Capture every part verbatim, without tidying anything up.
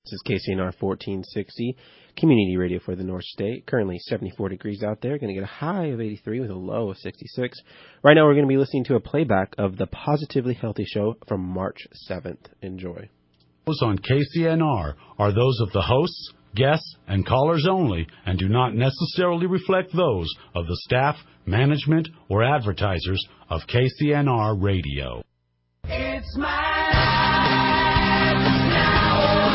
This is K C N R fourteen sixty, community radio for the North State. Currently seventy-four degrees out there. Going to get a high of eighty-three with a low of sixty-six. Right now we're going to be listening to a playback of the Positively Healthy Show from March seventh. Enjoy. Those on K C N R are those of the hosts, guests, and callers only, and do not necessarily reflect those of the staff, management, or advertisers of K C N R Radio. It's my life, it's now or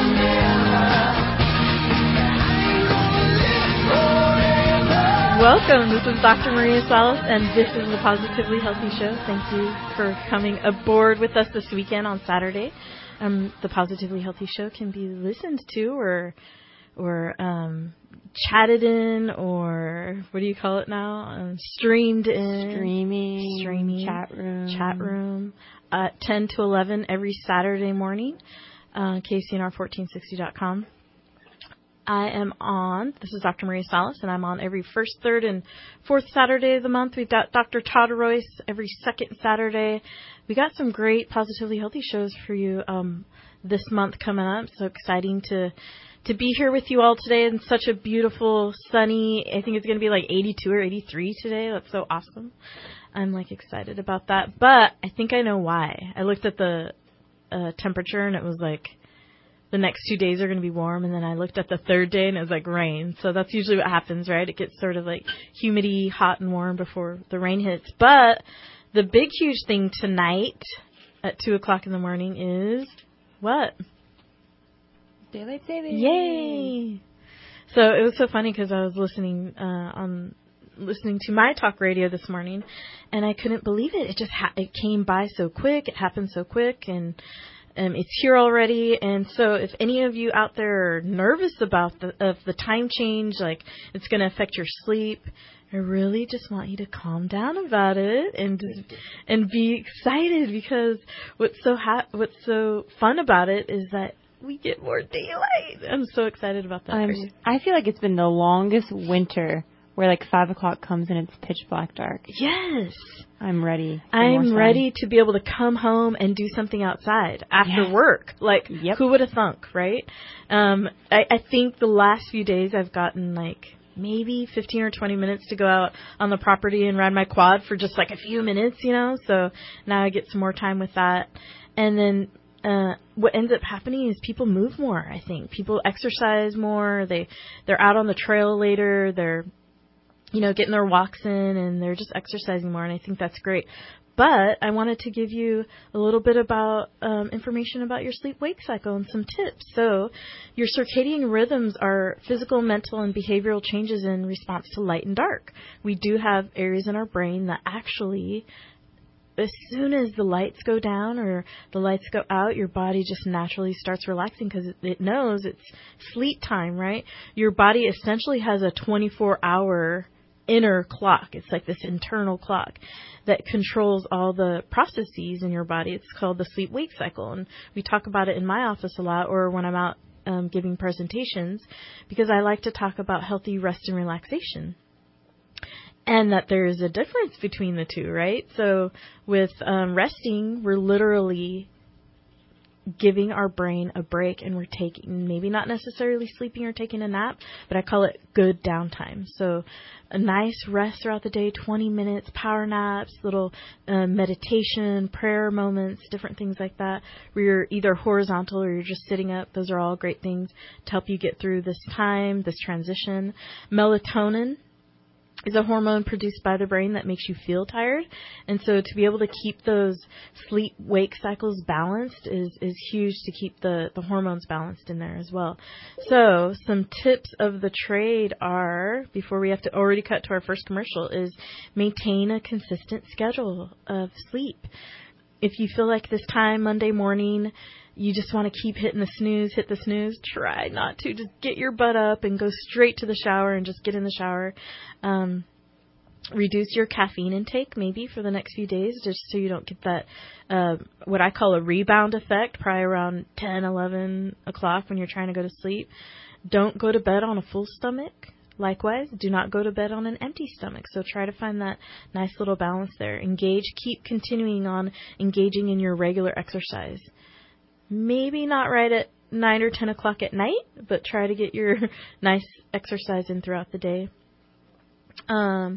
never. Welcome. This is Doctor Maria Salas, and this is the Positively Healthy Show. Thank you for coming aboard with us this weekend on Saturday. Um, the Positively Healthy Show can be listened to or or um, chatted in, or what do you call it now? Um, streamed in. Streaming. Streaming. Chat room. Chat room. At ten to eleven every Saturday morning. Uh, K C N R fourteen sixty dot com. I am on, this is Doctor Maria Salas, and I'm on every first, third, and fourth Saturday of the month. We've got Doctor Todd Royce every second Saturday. We got some great Positively Healthy shows for you um, this month coming up. So exciting to to be here with you all today in such a beautiful, sunny, I think it's going to be like eighty-two or eighty-three today. That's so awesome. I'm like excited about that. But I think I know why. I looked at the uh, temperature and it was like, the next two days are going to be warm, and then I looked at the third day, and it was like rain. So that's usually what happens, right? It gets sort of like humidity, hot and warm before the rain hits. But the big, huge thing tonight at two o'clock in the morning is what? Daylight saving. Yay! So it was so funny because I was listening uh, on listening to my talk radio this morning, and I couldn't believe it. It just ha- it came by so quick. It happened so quick, and Um, it's here already, and so if any of you out there are nervous about the of the time change, like it's going to affect your sleep, I really just want you to calm down about it and and be excited, because what's so ha- what's so fun about it is that we get more daylight. I'm so excited about that. Um, I feel like it's been the longest winter where like five o'clock comes and it's pitch black dark. Yes. I'm ready. I'm ready to be able to come home and do something outside after yes. work. Like, yep. Who would have thunk, right? Um, I, I think the last few days I've gotten like maybe fifteen or twenty minutes to go out on the property and ride my quad for just like a few minutes, you know? So now I get some more time with that. And then uh, what ends up happening is people move more, I think. People exercise more. They, they're out on the trail later. They're you know, getting their walks in, and they're just exercising more, and I think that's great. But I wanted to give you a little bit about um, information about your sleep-wake cycle and some tips. So your circadian rhythms are physical, mental, and behavioral changes in response to light and dark. We do have areas in our brain that actually, as soon as the lights go down or the lights go out, your body just naturally starts relaxing because it, it knows it's sleep time, right? Your body essentially has a twenty-four hour inner clock. It's like this internal clock that controls all the processes in your body. It's called the sleep-wake cycle, and we talk about it in my office a lot, or when I'm out um, giving presentations, because I like to talk about healthy rest and relaxation, and that there is a difference between the two, right? So with um, resting, we're literally giving our brain a break, and we're taking, maybe not necessarily sleeping or taking a nap, but I call it good downtime. So a nice rest throughout the day, twenty minutes, power naps, little uh, meditation, prayer moments, different things like that, where you're either horizontal or you're just sitting up. Those are all great things to help you get through this time, this transition. Melatonin is a hormone produced by the brain that makes you feel tired. And so to be able to keep those sleep-wake cycles balanced is, is huge, to keep the, the hormones balanced in there as well. So some tips of the trade are, before we have to already cut to our first commercial, is maintain a consistent schedule of sleep. If you feel like this time, Monday morning, you just want to keep hitting the snooze, hit the snooze, try not to. Just get your butt up and go straight to the shower and just get in the shower. Um, reduce your caffeine intake maybe for the next few days, just so you don't get that, uh, what I call a rebound effect, probably around ten, eleven o'clock when you're trying to go to sleep. Don't go to bed on a full stomach. Likewise, do not go to bed on an empty stomach. So try to find that nice little balance there. Engage, keep continuing on engaging in your regular exercise. Maybe not right at nine or ten o'clock at night, but try to get your nice exercise in throughout the day. Um,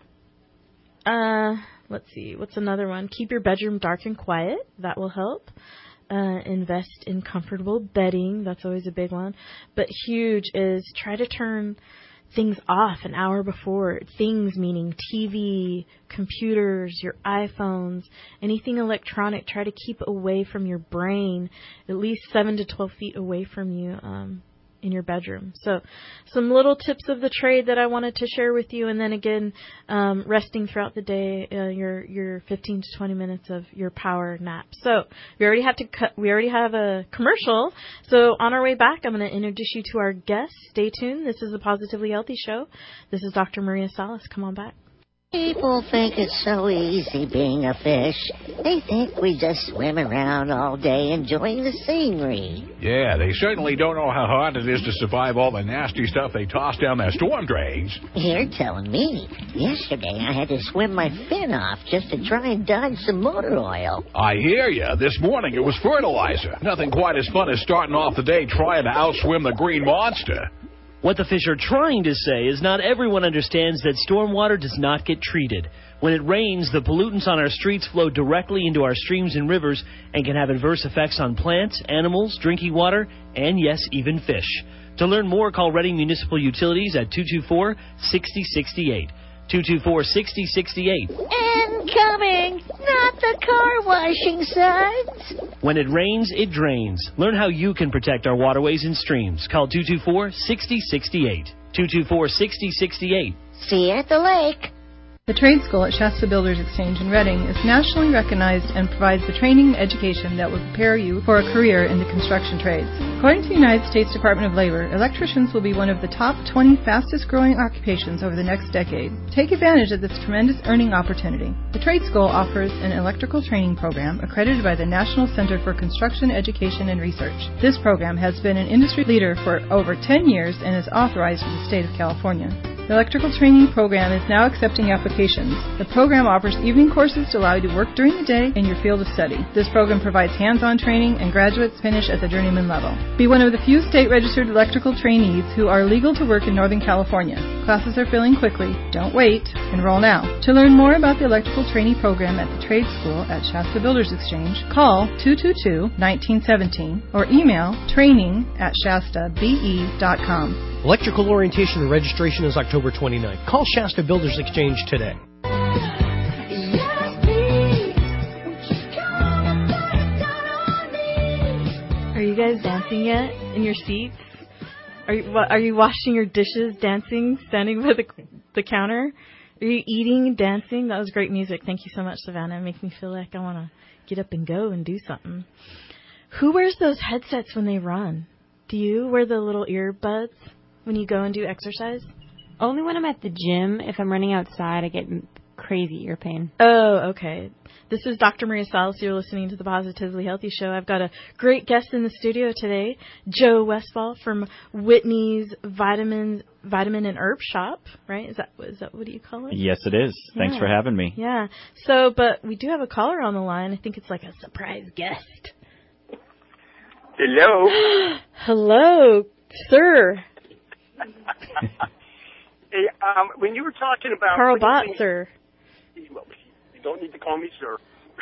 uh, let's see, what's another one? Keep your bedroom dark and quiet. That will help. Uh, invest in comfortable bedding. That's always a big one. But huge is try to turn things off an hour before. Things meaning T V, computers, your iPhones, anything electronic. Try to keep away from your brain, at least seven to twelve feet away from you um, in your bedroom. So some little tips of the trade that I wanted to share with you. And then again, um, resting throughout the day, uh, your your fifteen to twenty minutes of your power nap. So we already have to cut, we already have a commercial. So on our way back, I'm going to introduce you to our guest. Stay tuned. This is the Positively Healthy Show. This is Doctor Maria Salas. Come on back. People think it's so easy being a fish. They think we just swim around all day enjoying the scenery. Yeah, they certainly don't know how hard it is to survive all the nasty stuff they toss down their storm drains. You're telling me. Yesterday I had to swim my fin off just to try and dodge some motor oil. I hear ya. This morning it was fertilizer. Nothing quite as fun as starting off the day trying to outswim the green monster. What the fish are trying to say is not everyone understands that stormwater does not get treated. When it rains, the pollutants on our streets flow directly into our streams and rivers and can have adverse effects on plants, animals, drinking water, and yes, even fish. To learn more, call Reading Municipal Utilities at two two four, six zero six eight. two two four, six zero six eight. Incoming! Not the car washing suds! When it rains, it drains. Learn how you can protect our waterways and streams. Call two two four, six zero six eight. two two four, six zero six eight. See you at the lake. The Trade School at Shasta Builders Exchange in Reading is nationally recognized and provides the training and education that will prepare you for a career in the construction trades. According to the United States Department of Labor, electricians will be one of the top twenty fastest growing occupations over the next decade. Take advantage of this tremendous earning opportunity. The Trade School offers an electrical training program accredited by the National Center for Construction Education and Research. This program has been an industry leader for over ten years and is authorized in the state of California. The electrical training program is now accepting applications. The program offers evening courses to allow you to work during the day in your field of study. This program provides hands-on training and graduates finish at the journeyman level. Be one of the few state-registered electrical trainees who are legal to work in Northern California. Classes are filling quickly. Don't wait. Enroll now. To learn more about the electrical trainee program at the Trade School at Shasta Builders Exchange, call two two two, one nine one seven or email training at shasta b e dot com. Electrical orientation and registration is October twenty-ninth. Call Shasta Builders Exchange today. Are you guys dancing yet in your seats? Are you what, are you washing your dishes, dancing, standing by the the counter? Are you eating, dancing? That was great music. Thank you so much, Savannah. It makes me feel like I want to get up and go and do something. Who wears those headsets when they run? Do you wear the little earbuds when you go and do exercise? Only when I'm at the gym. If I'm running outside, I get crazy ear pain. Oh, okay. This is Doctor Maria Salas. You're listening to the Positively Healthy Show. I've got a great guest in the studio today, Joe Westfall from Whitney's Vitamin Vitamin and Herb Shop, right? Is that is that what do you call it? Yes, it is. Yeah. Thanks for having me. Yeah. So, but we do have a caller on the line. I think it's like a surprise guest. Hello. Hello, sir. Hey, um, when you were talking about Carl Bott, sir. Well, you don't need to call me sir.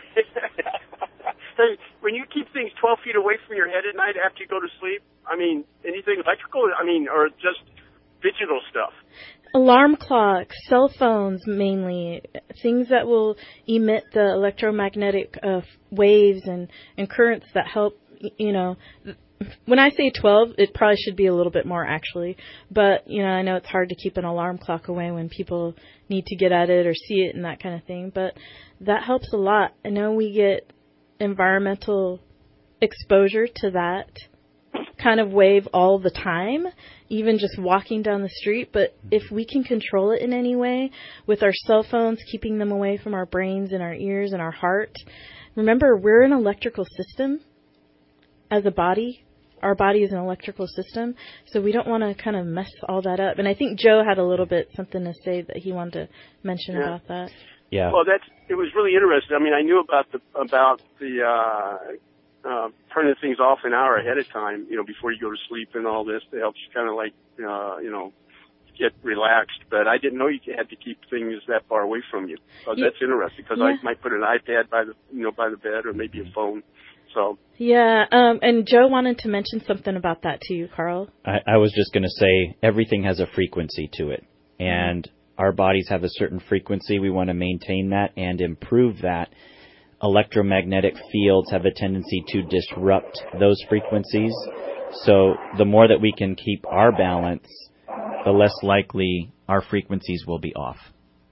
Hey, when you keep things twelve feet away from your head at night after you go to sleep, I mean, anything electrical, I mean, or just digital stuff? Alarm clocks, cell phones mainly, things that will emit the electromagnetic uh, waves and, and currents that help, you know. When I say twelve, it probably should be a little bit more, actually. But, you know, I know it's hard to keep an alarm clock away when people need to get at it or see it and that kind of thing. But that helps a lot. I know we get environmental exposure to that kind of wave all the time, even just walking down the street. But if we can control it in any way with our cell phones, keeping them away from our brains and our ears and our heart. Remember, we're an electrical system as a body. Our body is an electrical system, so we don't want to kind of mess all that up. And I think Joe had a little bit something to say that he wanted to mention Yeah. about that. Yeah. Well, that's it was really interesting. I mean, I knew about the about the uh, uh, turning things off an hour ahead of time, you know, before you go to sleep and all this, that helps you kind of like, uh, you know, get relaxed. But I didn't know you had to keep things that far away from you. So Yeah. that's interesting because Yeah. I might put an iPad by the, you know, by the bed or maybe a phone. So Yeah, um, and Joe wanted to mention something about that to you, Carl. I, I was just going to say everything has a frequency to it, and our bodies have a certain frequency. We want to maintain that and improve that. Electromagnetic fields have a tendency to disrupt those frequencies. So the more that we can keep our balance, the less likely our frequencies will be off.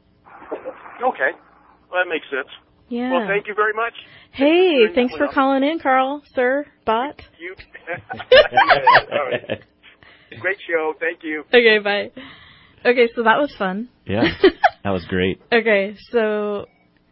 okay, well, that makes sense. Yeah. Well, thank you very much. Hey, thanks for calling in, Carl, sir, bot. You. All right. Great show. Thank you. Okay, bye. Okay, so that was fun. Yeah, that was great. Okay, so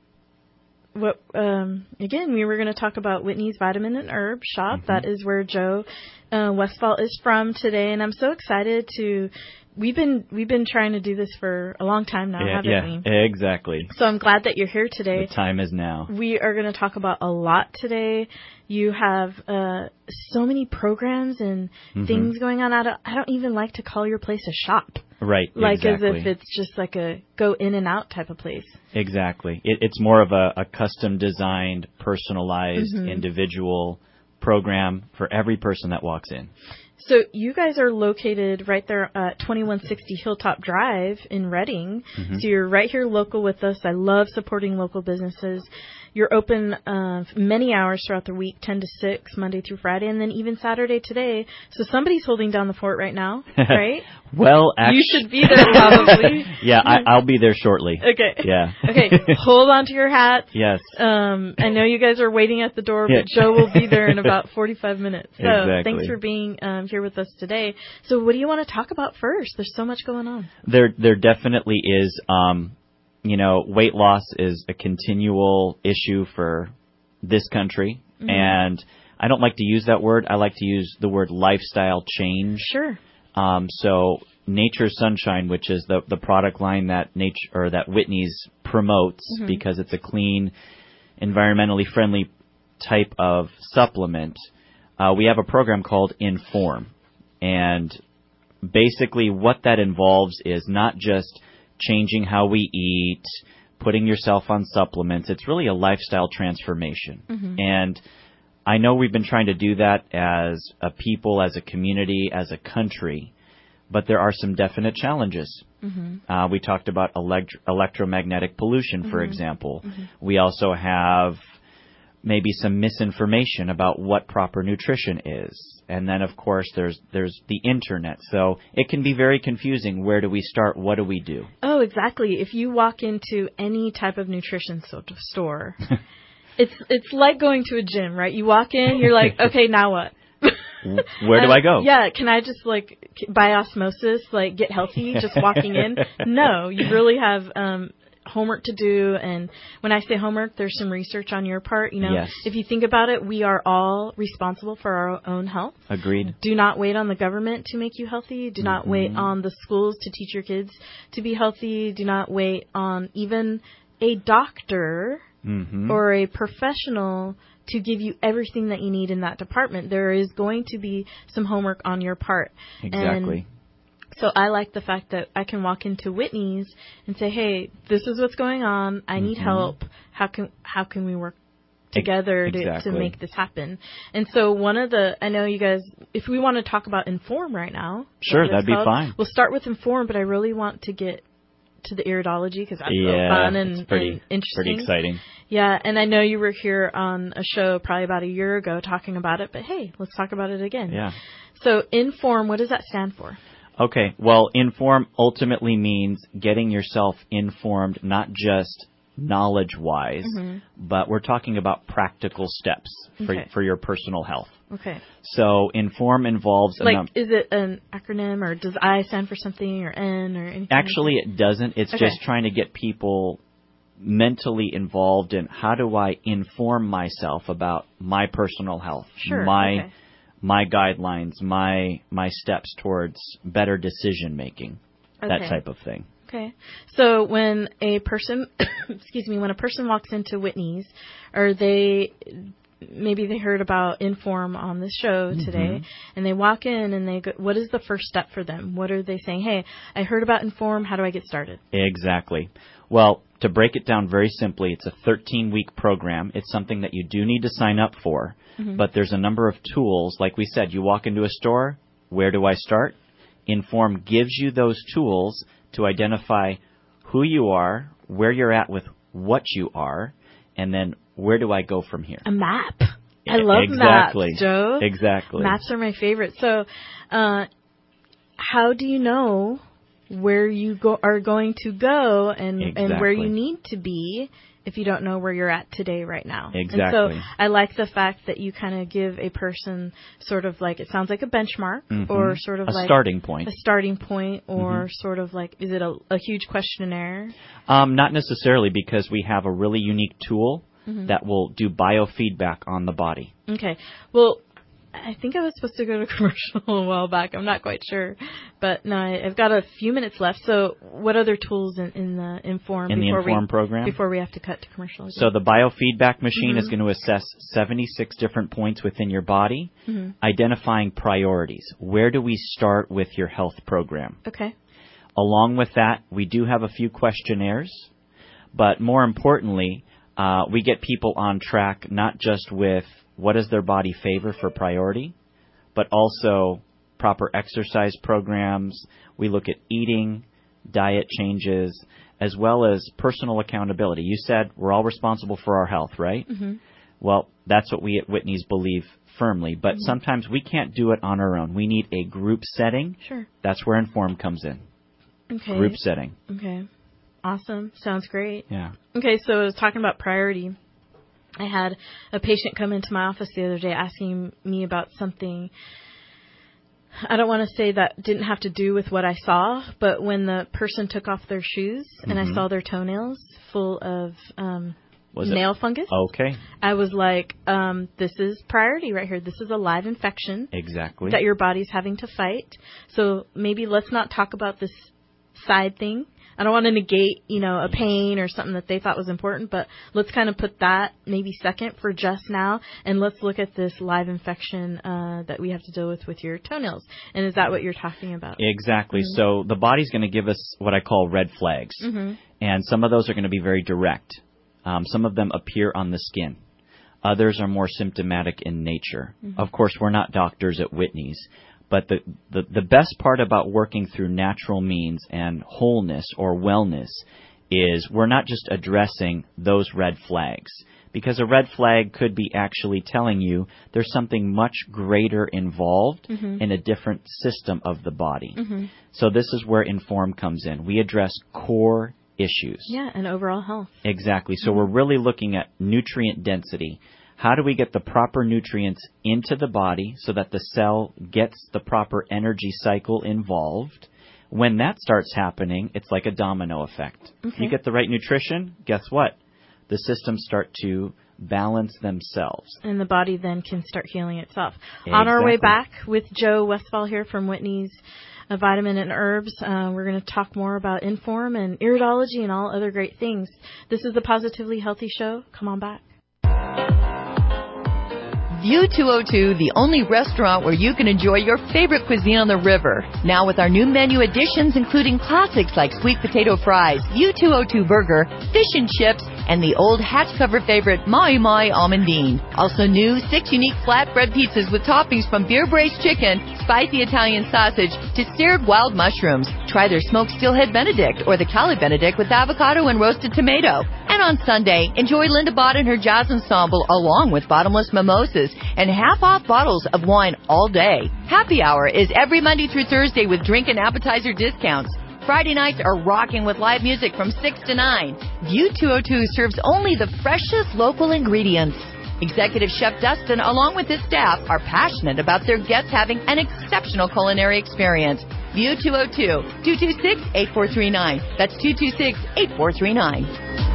what? Um, again, we were going to talk about Whitney's Vitamin and Herb Shop. Mm-hmm. That is where Joe uh, Westfall is from today, and I'm so excited to. We've been we've been trying to do this for a long time now, yeah, haven't yeah, we? exactly. So I'm glad that you're here today. The time is now. We are going to talk about a lot today. You have uh, so many programs and Mm-hmm. things going on. I don't, I don't even like to call your place a shop. Right, Like exactly. as if it's just like a go in and out type of place. Exactly. It, it's more of a, a custom designed, personalized, Mhm. individual program for every person that walks in. So you guys are located right there at twenty-one sixty Hilltop Drive in Reading. Mhm. So you're right here local with us. I love supporting local businesses. You're open uh, many hours throughout the week, ten to six, Monday through Friday, and then even Saturday today. So somebody's holding down the fort right now, right? Well, actually, You should be there probably. yeah, I, I'll be there shortly. Okay. Yeah. Okay, hold on to your hats. Yes. Um, I know you guys are waiting at the door, but Yeah. Joe will be there in about forty-five minutes. So Exactly. thanks for being um, here with us today. So what do you want to talk about first? There's so much going on. There, there definitely is. Um, you know, weight loss is a continual issue for this country, Mhm. and I don't like to use that word. I like to use the word lifestyle change. Sure. Um, so Nature Sunshine, which is the the product line that nature or that Whitney's promotes Mhm. because it's a clean, environmentally friendly type of supplement. Uh, we have a program called Inform, and basically what that involves is not just changing how we eat, putting yourself on supplements. It's really a lifestyle transformation. Mhm. And I know we've been trying to do that as a people, as a community, as a country, but there are some definite challenges. Mhm. Uh, we talked about elect- electromagnetic pollution, for Mhm. example. Mhm. We also have maybe some misinformation about what proper nutrition is. And then, of course, there's there's the Internet. So it can be very confusing. Where do we start? What do we do? Oh, exactly. If you walk into any type of nutrition so- store, it's it's like going to a gym, right? You walk in, you're like, okay, now what? Where do Uh, I go? Yeah, can I just like by osmosis like get healthy just walking in? No, you really have um homework to do, and when I say homework, there's some research on your part. You know, Yes. if you think about it, we are all responsible for our own health. Agreed. Do not wait on the government to make you healthy. Do not Mhm. wait on the schools to teach your kids to be healthy. Do not wait on even a doctor Mhm. or a professional to give you everything that you need in that department. There is going to be some homework on your part. Exactly. And so I like the fact that I can walk into Whitney's and say, "Hey, this is what's going on. I need Mhm. help. How can how can we work together to, Exactly. to make this happen?" And so one of the I know you guys, if we want to talk about Inform right now, is Sure, what it's that'd be called. fine. We'll start with Inform, but I really want to get to the iridology because that's so Yeah, fun and, it's pretty- and interesting. pretty exciting. Yeah, and I know you were here on a show probably about a year ago talking about it, but hey, let's talk about it again. Yeah. So Inform, what does that stand for? Okay, well, inform ultimately means getting yourself informed, not just knowledge-wise, Mhm. but we're talking about practical steps for, Okay. for your personal health. Okay. So inform involves... a Like, num- is it an acronym, or does I stand for something, or N, or anything? Actually, it doesn't. It's Okay. just trying to get people mentally involved in how do I inform myself about my personal health, Sure, my okay. my guidelines, my my steps towards better decision making, that Okay. type of thing. Okay. So when a person, excuse me, when a person walks into Whitney's, are they, maybe they heard about Inform on this show today, Mhm. and they walk in and they go, what is the first step for them? What are they saying? Hey, I heard about Inform. How do I get started? Exactly. Well, to break it down very simply, it's a thirteen-week program. It's something that you do need to sign up for, Mhm. but there's a number of tools. Like we said, you walk into a store, where do I start? Inform gives you those tools to identify who you are, where you're at with what you are, and then where do I go from here? A map. I love exactly. maps, Joe. Exactly. Maps are my favorite. So, uh, how do you know where you go are going to go and, and where you Exactly. need to be if you don't know where you're at today right now? And Exactly. so I like the fact that you kind of give a person sort of like, it sounds like a benchmark Mhm. or sort of A like starting point. a starting point or Mhm. sort of like, is it a, a huge questionnaire? Um, not necessarily, because we have a really unique tool Mhm. that will do biofeedback on the body. Okay. Well, I think I was supposed to go to commercial a while back. I'm not quite sure. But no, I, I've got a few minutes left. So what other tools in, in the Inform In the before Inform we, program? before we have to cut to commercial? again? So the biofeedback machine Mhm. is going to assess seventy-six different points within your body, Mhm. identifying priorities. Where do we start with your health program? Okay. Along with that, we do have a few questionnaires, but more importantly, uh, we get people on track not just with what does their body favor for priority, but also proper exercise programs. We look at eating, diet changes, as well as personal accountability. You said we're all responsible for our health, right? Mhm. Well, that's what we at Whitney's believe firmly, but Mhm. sometimes we can't do it on our own. We need a group setting. Sure. That's where Inform comes in. Okay. Group setting. Okay. Awesome. Sounds great. Yeah. Okay, so I was talking about priority. I had a patient come into my office the other day asking me about something. I don't want to say that didn't have to do with what I saw, but when the person took off their shoes and I Mhm. saw their toenails full of um, Was it- nail fungus, Okay. I was like, um, this is priority right here. This is a live infection Exactly. that your body's having to fight. So maybe let's not talk about this side thing. I don't want to negate, you know, a pain or something that they thought was important, but let's kind of put that maybe second for just now, and let's look at this live infection uh, that we have to deal with with your toenails. And is that what you're talking about? Exactly. Mhm. So the body's going to give us what I call red flags. Mhm. And some of those are going to be very direct. Um, some of them appear on the skin. Others are more symptomatic in nature. Mhm. Of course, we're not doctors at Whitney's. But the, the, the best part about working through natural means and wholeness or wellness is we're not just addressing those red flags. Because a red flag could be actually telling you there's something much greater involved Mhm. in a different system of the body. Mhm. So this is where Inform comes in. We address core issues. Yeah, and overall health. Exactly. So we're really looking at nutrient density. How do we get the proper nutrients into the body so that the cell gets the proper energy cycle involved? When that starts happening, it's like a domino effect. Okay. You get the right nutrition, guess what? The systems start to balance themselves. And the body then can start healing itself. On our way Exactly. back with Joe Westfall here from Whitney's uh, Vitamin and Herbs, uh, we're going to talk more about Inform and iridology and all other great things. This is the Positively Healthy Show. Come on back. View two oh two, the only restaurant where you can enjoy your favorite cuisine on the river. Now with our new menu additions, including classics like sweet potato fries, View two oh two burger, fish and chips, and the old hatch cover favorite, Mai Mai Almondine. Also new, six unique flatbread pizzas with toppings from beer braised chicken, spicy Italian sausage, to seared wild mushrooms. Try their smoked steelhead Benedict or the Cali Benedict with avocado and roasted tomato. And on Sunday, enjoy Linda Bott and her jazz ensemble along with bottomless mimosas and half-off bottles of wine all day. Happy hour is every Monday through Thursday with drink and appetizer discounts. Friday nights are rocking with live music from six to nine. View two oh two serves only the freshest local ingredients. Executive Chef Dustin, along with his staff, are passionate about their guests having an exceptional culinary experience. View two oh two, two two six, eight four three nine. That's two two six, eight four three nine.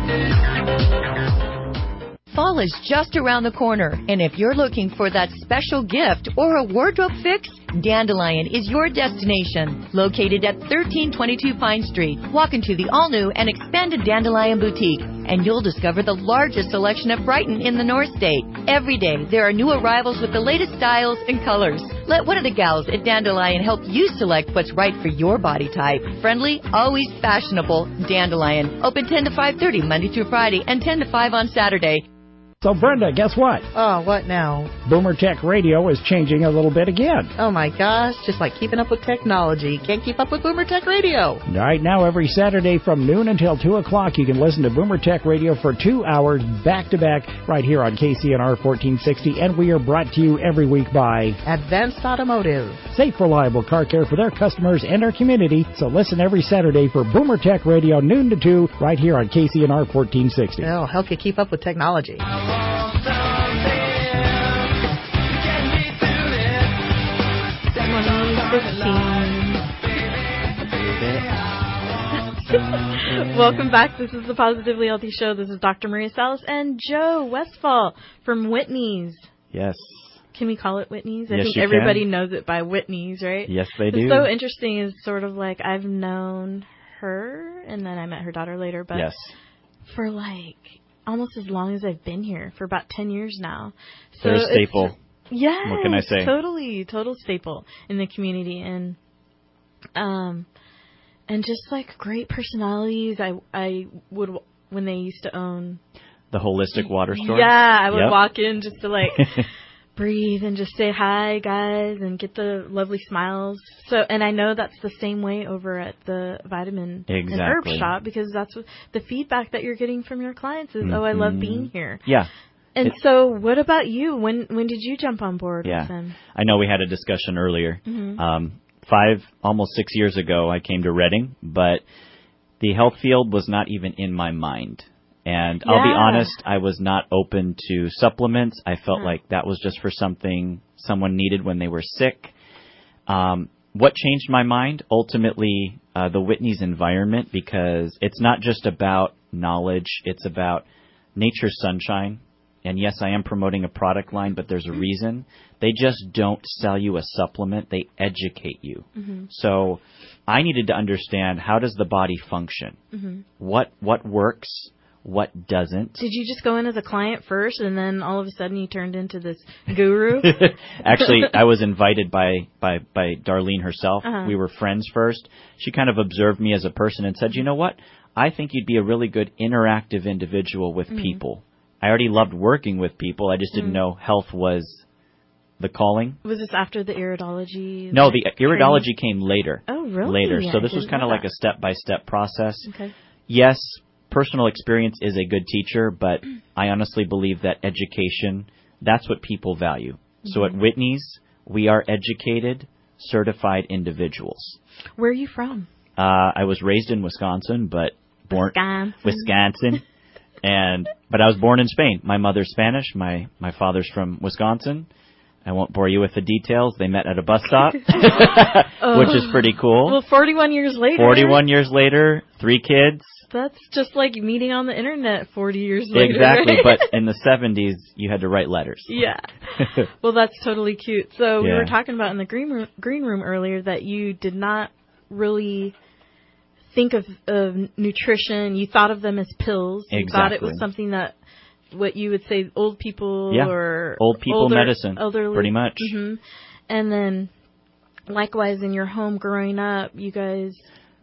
Fall is just around the corner, and if you're looking for that special gift or a wardrobe fix, Dandelion is your destination. Located at thirteen twenty-two Pine Street, walk into the all-new and expanded Dandelion Boutique and you'll discover the largest selection of Brighton in the North State. Every day, there are new arrivals with the latest styles and colors. Let one of the gals at Dandelion help you select what's right for your body type. Friendly, always fashionable. Dandelion. Open ten to five thirty Monday through Friday and ten to five on Saturday. So, Brenda, guess what? Oh, what now? Boomer Tech Radio is changing a little bit again. Oh, my gosh. Just like keeping up with technology. Can't keep up with Boomer Tech Radio. Right now, every Saturday from noon until two o'clock, you can listen to Boomer Tech Radio for two hours back-to-back right here on K C N R fourteen sixty, and we are brought to you every week by Advanced Automotive. Safe, reliable car care for their customers and our community. So listen every Saturday for Boomer Tech Radio, noon to two, right here on K C N R fourteen sixty. It'll help you keep up with technology. Welcome back. This is the Positively Healthy Show. This is Doctor Maria Salas and Joe Westfall from Whitney's. Yes. Can we call it Whitney's? I Yes, think you everybody can. knows it by Whitney's, right? Yes, they do. It's so interesting is sort of like I've known her, and then I met her daughter later, but Yes. for like almost as long as I've been here, for about ten years now. So They're a it's- staple. Yeah. What can I say? Totally, total staple in the community, and um, and just like great personalities. I I would when they used to own The holistic water store? Yeah, I would Yep. walk in just to like breathe and just say hi, guys, and get the lovely smiles. So, and I know that's the same way over at the vitamin and herb Exactly. shop, because that's what the feedback that you're getting from your clients is, oh, I love Mhm. being here. Yeah. And It- so, what about you? When when did you jump on board Yeah. with them? I know we had a discussion earlier. Mhm. Um, five, almost six years ago, I came to Reading, but the health field was not even in my mind. And I'll be Yeah. honest, I was not open to supplements. I felt Huh. like that was just for something someone needed when they were sick. Um, what changed my mind? Ultimately, uh, the Whitney's environment, because it's not just about knowledge. It's about nature's sunshine. And yes, I am promoting a product line, but there's a reason. They just don't sell you a supplement. They educate you. Mhm. So I needed to understand, how does the body function? Mhm. What what works? What doesn't? Did you just go in as a client first, and then all of a sudden you turned into this guru? Actually, I was invited by, by, by Darlene herself. Uh-huh. We were friends first. She kind of observed me as a person and said, you know what? I think you'd be a really good interactive individual with Mhm. people. I already loved working with people. I just didn't Mhm. know health was the calling. Was this after the iridology? No, like, the training? iridology came later. Oh, really? Later. I So this was didn't kind of know like that. a step-by-step process. Okay. Yes, personal experience is a good teacher, but I honestly believe that education, that's what people value. So at Mhm. Whitney's, we are educated, certified individuals. Where are you from? Uh, I was raised in Wisconsin, but born Wisconsin. Wisconsin, and but I was born in Spain. My mother's Spanish. My my father's from Wisconsin. I won't bore you with the details. They met at a bus stop, Oh. which is pretty cool. Well, forty-one years later. Forty-one years later, three kids. That's just like meeting on the internet forty years later. Exactly, right? but in the seventies, you had to write letters. Yeah. Well, that's totally cute. So we Yeah. were talking about in the green room, green room earlier that you did not really think of, of nutrition. You thought of them as pills. You thought it was Exactly. something that what you would say old people Yeah. or Old people older, medicine, elderly, pretty much. hmm And then, likewise, in your home growing up, you guys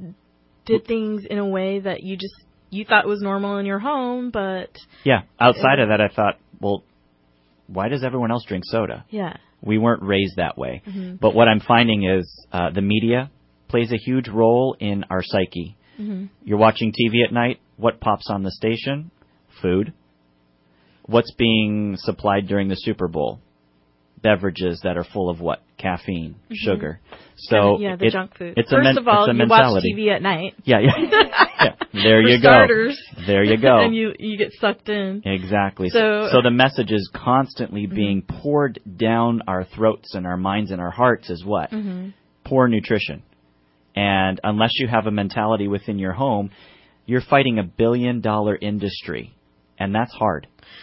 did things in a way that you just you thought was normal in your home, but Yeah, outside of that, I thought, well, why does everyone else drink soda? yeah. We weren't raised that way. Mhm. But what I'm finding is uh, the media plays a huge role in our psyche. hmm You're watching T V at night. What pops on the station? Food. What's being supplied during the Super Bowl? Beverages that are full of what? Caffeine, Mhm. sugar. So yeah, the it- junk food. It's a First men- of all, it's a you mentality. watch T V at night. Yeah, yeah. yeah. There For you go. starters. There you go. And you you get sucked in. Exactly. So- So, so the message is constantly Mhm. being poured down our throats and our minds and our hearts is what? Mhm. Poor nutrition. And unless you have a mentality within your home, you're fighting a billion dollar industry. And that's hard.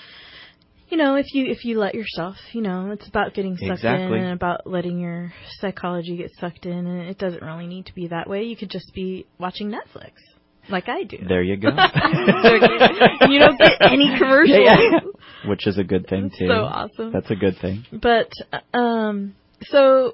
You know, if you if you let yourself, you know, it's about getting sucked Exactly. in and about letting your psychology get sucked in, and it doesn't really need to be that way. You could just be watching Netflix. Like I do. There you go. You don't get any commercials. Yeah, yeah. Which is a good thing, too. So awesome. That's a good thing. But, um, so,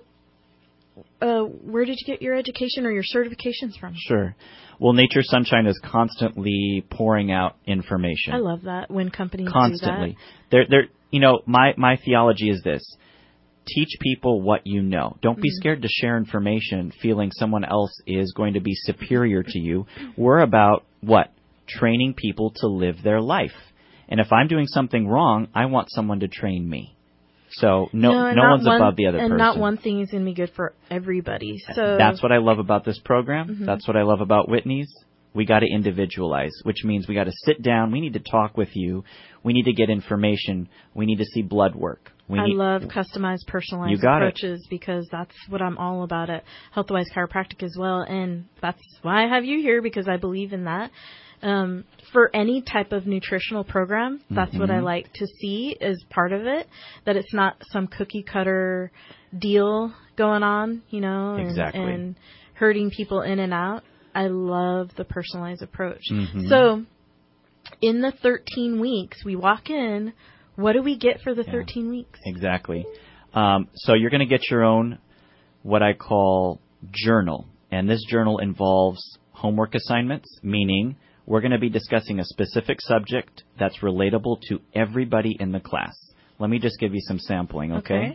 uh, where did you get your education or your certifications from? Sure. Well, Nature Sunshine is constantly pouring out information. I love that when companies Constantly. do that. They're, they're, you know, my, my theology is this. Teach people what you know. Don't be Mhm. scared to share information feeling someone else is going to be superior to you. We're about, what? Training people to live their life. And if I'm doing something wrong, I want someone to train me. So no, No, and no not one's one- above the other and person. not one thing is going to be good for everybody. So That's what I love about this program. Mhm. That's what I love about Whitney's. We got to individualize, which means we got to sit down. We need to talk with you. We need to get information. We need to see blood work. We I need, love customized, personalized You got it. approaches because that's what I'm all about at Healthwise Chiropractic as well. And that's why I have you here, because I believe in that. Um, for any type of nutritional program, that's what I Mhm. like to see as part of it, that it's not some cookie cutter deal going on, you know, and, Exactly. and hurting people in and out. I love the personalized approach. Mhm. So in the thirteen weeks, we walk in, what do we get for the thirteen weeks? Exactly. Um, so you're going to get your own, what I call, journal. And this journal involves homework assignments, meaning we're going to be discussing a specific subject that's relatable to everybody in the class. Let me just give you some sampling, okay? Okay.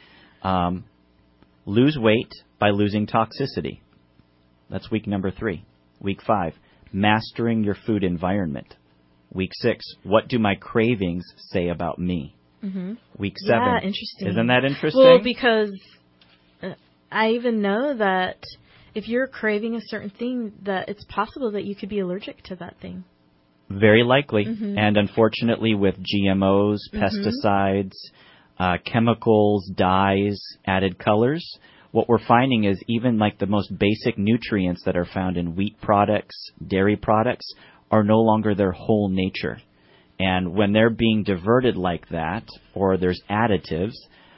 Um, lose weight by losing toxicity. That's week number three. Week five, mastering your food environment. Week six, what do my cravings say about me? Mm-hmm. Week seven. Yeah, interesting. Isn't that interesting? Well, because uh, I even know that if you're craving a certain thing, that it's possible that you could be allergic to that thing. Very likely. Mhm. And unfortunately, with G M Os, Mhm. pesticides, uh, chemicals, dyes, added colors, what we're finding is even like the most basic nutrients that are found in wheat products, dairy products, are no longer their whole nature. And when they're being diverted like that, or there's additives,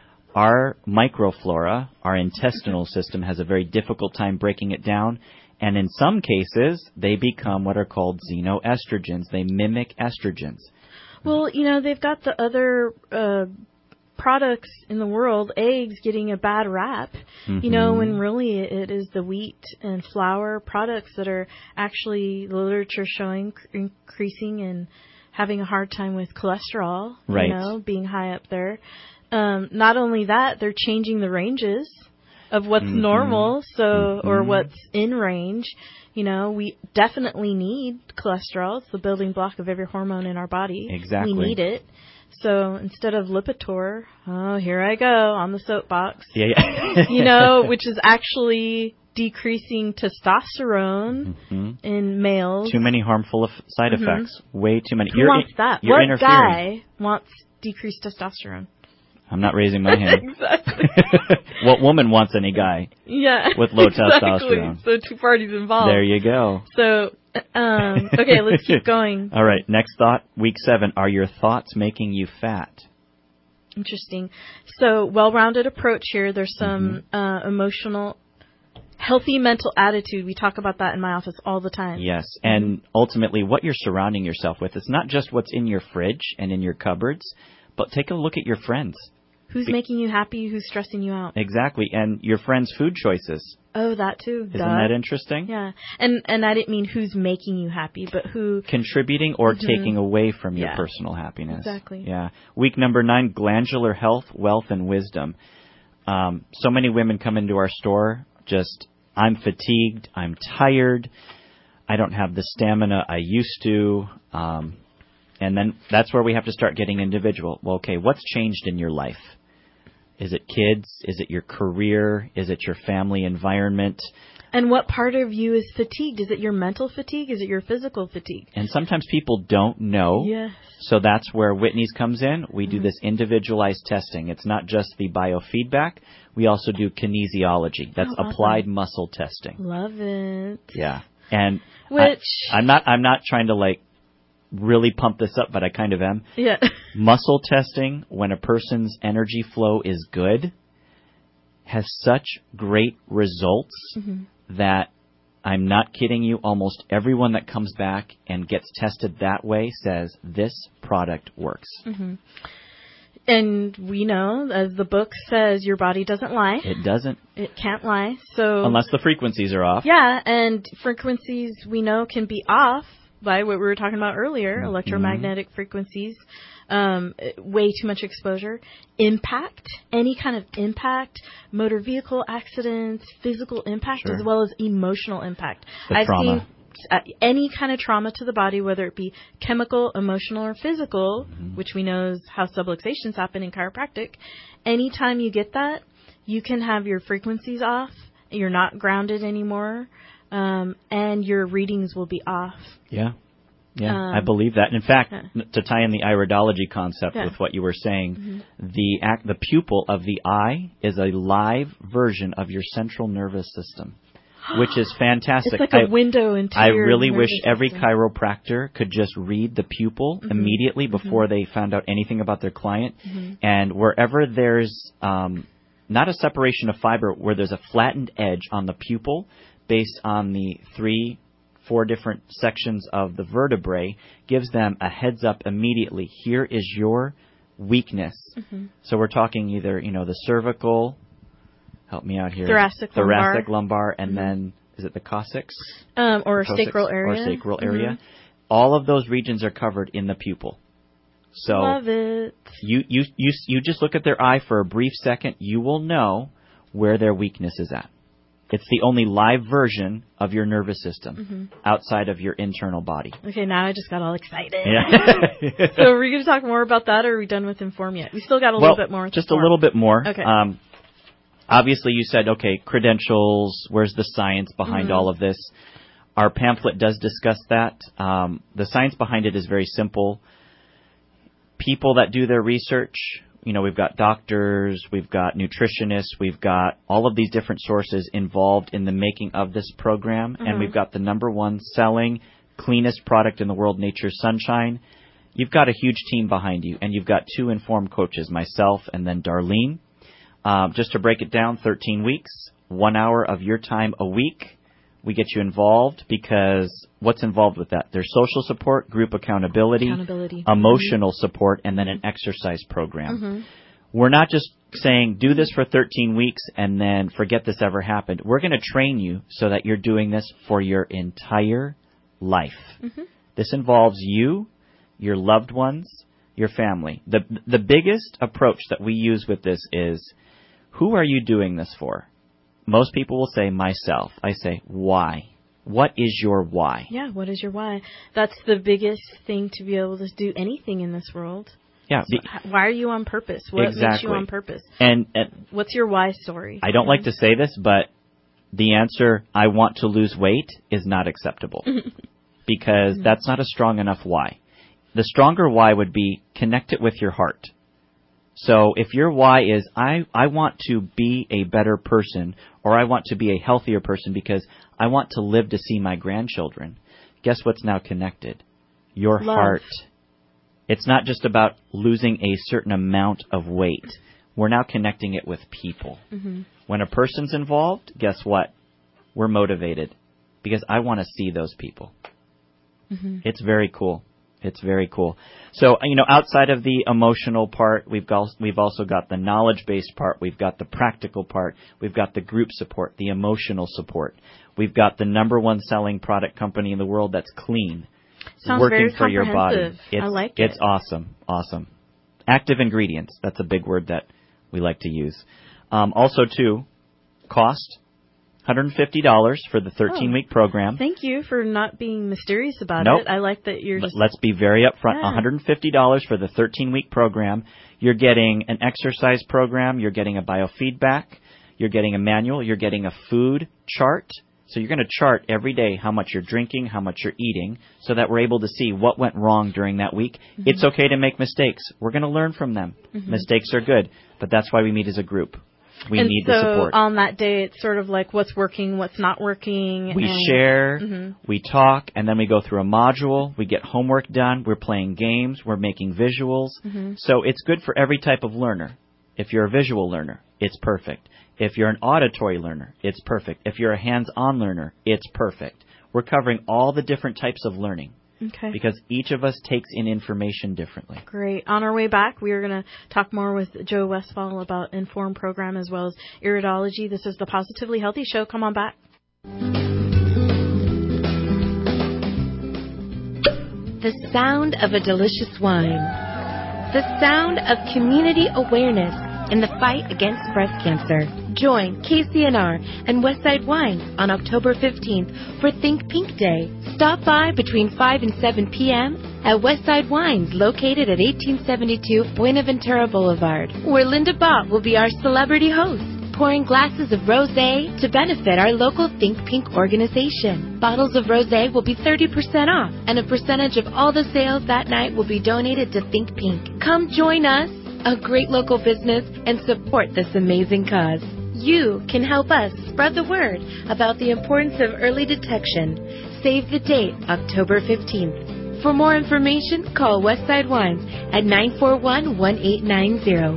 our microflora, our intestinal system, has a very difficult time breaking it down. And in some cases, they become what are called xenoestrogens. They mimic estrogens. Well, you know, they've got the other uh, products in the world, eggs, getting a bad rap, you know, Mhm. when really it is the wheat and flour products that are actually, the literature showing, cr- increasing and having a hard time with cholesterol, Right. you know, being high up there. Um, not only that, they're changing the ranges of what's Mhm. normal, so, or Mhm. what's in range. You know, we definitely need cholesterol. It's the building block of every hormone in our body. Exactly. We need it. So instead of Lipitor, oh, here I go on the soapbox. Yeah, yeah. You know, which is actually decreasing testosterone Mhm. in males. Too many harmful eff- side Mhm. effects. Way too many. Who You're wants in- that? You're What interfering. guy wants decreased testosterone? I'm not raising my hand. Exactly. What woman wants any guy Yeah. with low exactly. testosterone? So two parties involved. There you go. So, um, okay, let's keep going. All right, next thought, week seven. Are your thoughts making you fat? Interesting. So, well-rounded approach here. There's some Mm-hmm. uh, emotional, healthy mental attitude. We talk about that in my office all the time. Yes, and ultimately what you're surrounding yourself with. It's not just what's in your fridge and in your cupboards, but take a look at your friends. Who's Be- making you happy? Who's stressing you out? Exactly, and your friends' food choices. Oh, that too. Isn't Duh. that interesting? Yeah, and and I didn't mean who's making you happy, but who. Contributing or Mhm. taking away from your Yeah. personal happiness. Exactly. Yeah. Week number nine, glandular health, wealth, and wisdom. Um, so many women come into our store just, I'm fatigued, I'm tired, I don't have the stamina I used to. Um, and then that's where we have to start getting individual. Well, okay, what's changed in your life? Is it kids? Is it your career? Is it your family environment? And what part of you is fatigued? Is it your mental fatigue? Is it your physical fatigue? And sometimes people don't know. Yes. So that's where Whitney's comes in. We do Mhm. this individualized testing. It's not just the biofeedback. We also do kinesiology. That's Oh, awesome. applied muscle testing. Love it. Yeah. And Which. I, I'm not I'm not trying to like really pump this up, but I kind of am. Yeah. Muscle testing, when a person's energy flow is good, has such great results Mhm. that I'm not kidding you. Almost everyone that comes back and gets tested that way says this product works. Mm-hmm. And we know, as the book says, your body doesn't lie. It doesn't. It can't lie. So unless the frequencies are off. Yeah, and frequencies we know can be off by what we were talking about earlier, Mm-hmm. electromagnetic frequencies, um, way too much exposure, impact, any kind of impact, motor vehicle accidents, physical impact, Sure. as well as emotional impact. The I've trauma. seen uh, any kind of trauma to the body, whether it be chemical, emotional, or physical, Mm-hmm. which we know is how subluxations happen in chiropractic. Anytime you get that, you can have your frequencies off, you're not grounded anymore, um, and your readings will be off. Yeah. Yeah, Um, I believe that. In fact, yeah. n- to tie in the iridology concept Yeah. with what you were saying, Mhm. the act, the pupil of the eye is a live version of your central nervous system, which is fantastic. It's like a I, window into I your really wish nervous every system. chiropractor could just read the pupil Mhm. immediately before Mhm. they found out anything about their client. Mhm. And wherever there's um, not a separation of fiber, where there's a flattened edge on the pupil based on the three four different sections of the vertebrae, gives them a heads up immediately. Here is your weakness. Mhm. So we're talking either, you know, the cervical, help me out here. Thoracic, Thoracic, lumbar. lumbar, and Mhm. then, is it the coccyx? Um, or The coccyx? sacral area. Or sacral area. Mhm. All of those regions are covered in the pupil. So Love it. you, you, you, you just look at their eye for a brief second, you will know where their weakness is at. It's the only live version of your nervous system Mhm. outside of your internal body. Okay, now I just got all excited. Yeah. So are we going to talk more about that, or are we done with Inform yet? We still got a well, little bit more. with just a Inform. little bit more. Okay. Um, obviously, you said, okay, credentials, where's the science behind Mhm. all of this? Our pamphlet does discuss that. Um, the science behind it is very simple. People that do their research, you know, we've got doctors, we've got nutritionists, we've got all of these different sources involved in the making of this program, Mhm. and we've got the number one selling, cleanest product in the world, Nature's Sunshine. You've got a huge team behind you, and you've got two informed coaches, myself and then Darlene. Um, just to break it down, thirteen weeks, one hour of your time a week. We get you involved because what's involved with that? There's social support, group accountability, Accountability. emotional support, and then an exercise program. Mhm. We're not just saying do this for thirteen weeks and then forget this ever happened. We're going to train you so that you're doing this for your entire life. Mhm. This involves you, your loved ones, your family. The the biggest approach that we use with this is, who are you doing this for? Most people will say myself. I say, why? What is your why? Yeah, what is your why? That's the biggest thing to be able to do anything in this world. Yeah. So, h- why are you on purpose? What makes Exactly. you on purpose? And, and What's your why story? I don't like to say this, but the answer, I want to lose weight, is not acceptable. Because that's not a strong enough why. The stronger why would be connect it with your heart. So if your why is, I, I want to be a better person, or I want to be a healthier person because I want to live to see my grandchildren, guess what's now connected? Your Love. heart. It's not just about losing a certain amount of weight. We're now connecting it with people. Mhm. When a person's involved, guess what? We're motivated because I want to see those people. Mhm. It's very cool. It's very cool. So, you know, outside of the emotional part, we've got, we've also got the knowledge-based part. We've got the practical part. We've got the group support, the emotional support. We've got the number one selling product company in the world that's clean, Sounds working very for your body. comprehensive. It's, I like it's it. awesome. Awesome. Active ingredients. That's a big word that we like to use. Um, also, too, cost. one hundred fifty dollars for the thirteen-week program. Thank you for not being mysterious about Nope. it. I like that you're just... Let's be very upfront. Yeah. one hundred fifty dollars for the thirteen-week program. You're getting an exercise program. You're getting a biofeedback. You're getting a manual. You're getting a food chart. So you're going to chart every day how much you're drinking, how much you're eating, so that we're able to see what went wrong during that week. Mhm. It's okay to make mistakes. We're going to learn from them. Mhm. Mistakes are good, but that's why we meet as a group. We and need so the support. on that day, it's sort of like what's working, what's not working. We and, share, Mhm. we talk, and then we go through a module. We get homework done. We're playing games. We're making visuals. Mhm. So it's good for every type of learner. If you're a visual learner, it's perfect. If you're an auditory learner, it's perfect. If you're a hands-on learner, it's perfect. We're covering all the different types of learning. Okay. Because each of us takes in information differently. Great. On our way back, we are going to talk more with Joe Westfall about Inform program as well as iridology. This is the Positively Healthy Show. Come on back. The sound of a delicious wine. The sound of community awareness in the fight against breast cancer. Join K C N R and Westside Wines on October fifteenth for Think Pink Day. Stop by between five and seven p.m. at Westside Wines, located at eighteen seventy-two Buenaventura Boulevard, where Linda Bott will be our celebrity host, pouring glasses of rosé to benefit our local Think Pink organization. Bottles of rosé will be thirty percent off, and a percentage of all the sales that night will be donated to Think Pink. Come join us, a great local business, and support this amazing cause. You can help us spread the word about the importance of early detection. Save the date, October fifteenth. For more information, call Westside Wines at nine four one, one eight nine zero.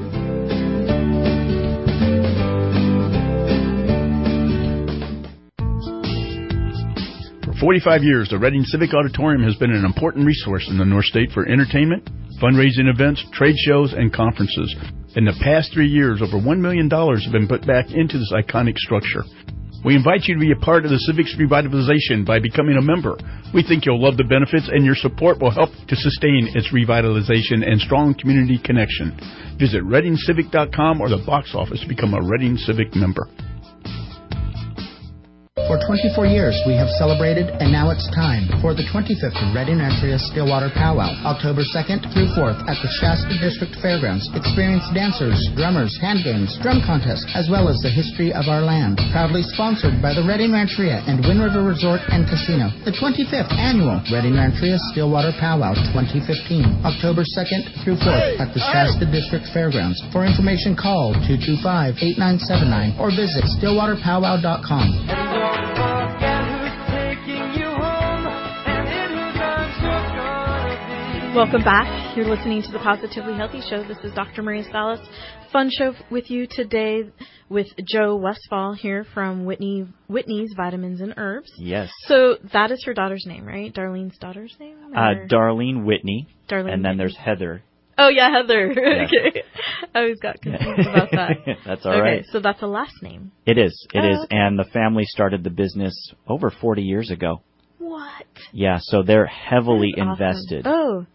For forty-five years, the Reading Civic Auditorium has been an important resource in the North State for entertainment, fundraising events, trade shows, and conferences. In the past three years, over one million dollars have been put back into this iconic structure. We invite you to be a part of the Civic's revitalization by becoming a member. We think you'll love the benefits, and your support will help to sustain its revitalization and strong community connection. Visit reading civic dot com or the box office to become a Reading Civic member. For twenty-four years, we have celebrated, and now it's time for the twenty-fifth Reading Rancheria Stillwater Powwow, October second through fourth at the Shasta District Fairgrounds. Experience dancers, drummers, hand games, drum contests, as well as the history of our land. Proudly sponsored by the Reading Rancheria and Wind River Resort and Casino. The twenty-fifth Annual Reading Rancheria Stillwater Powwow twenty fifteen, October second through fourth at the Shasta District Fairgrounds. For information, call two two five, eight nine seven nine or visit stillwater powwow dot com. Welcome back. You're listening to the Positively Healthy Show. This is Doctor Maria Salas. Fun show with you today with Joe Westfall here from Whitney Whitney's Vitamins and Herbs. Yes. So that is her daughter's name, right? Darlene's daughter's name? Uh, Darlene Whitney. Darlene and then Whitney. There's Heather. Oh, yeah, Heather. Yeah. Okay. I always got confused about that. That's all okay, right. so that's a last name. It is. It Oh, is. okay. And the family started the business over forty years ago. What? Yeah, so they're heavily That's awesome. invested. Oh,